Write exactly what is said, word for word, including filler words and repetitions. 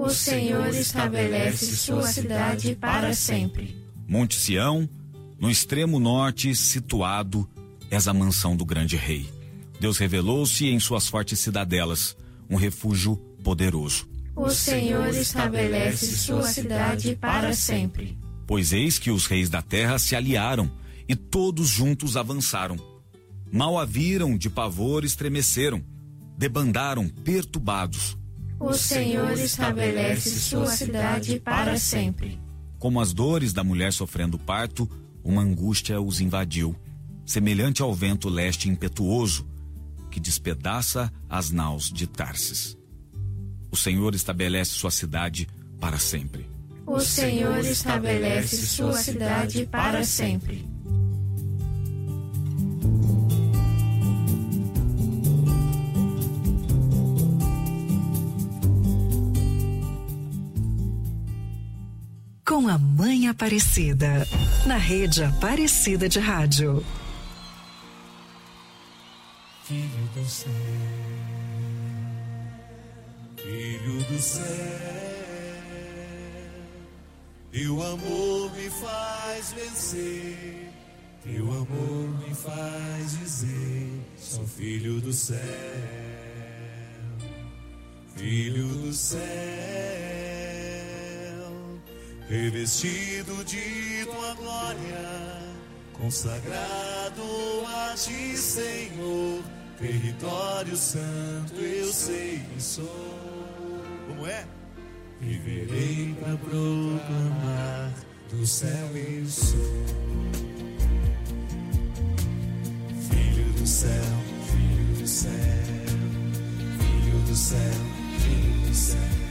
O Senhor estabelece sua cidade para sempre. Monte Sião, no extremo norte, situado, és a mansão do grande rei. Deus revelou-se em suas fortes cidadelas, um refúgio poderoso. O Senhor estabelece sua cidade para sempre. Pois eis que os reis da terra se aliaram e todos juntos avançaram. Mal a viram, de pavor estremeceram, debandaram perturbados. O Senhor estabelece sua cidade para sempre. Como as dores da mulher sofrendo parto, uma angústia os invadiu, semelhante ao vento leste impetuoso, que despedaça as naus de Tarsis. O Senhor estabelece sua cidade para sempre. O Senhor estabelece sua cidade para sempre. Com a Mãe Aparecida, na Rede Aparecida de Rádio. Filho do céu, filho do céu, teu amor me faz vencer, teu amor me faz dizer, sou filho do céu, filho do céu, revestido de tua glória, consagrado a ti, Senhor, território santo eu sei que sou. Como é? Viverei para proclamar, do céu eu sou. Filho do céu, filho do céu, filho do céu, filho do céu.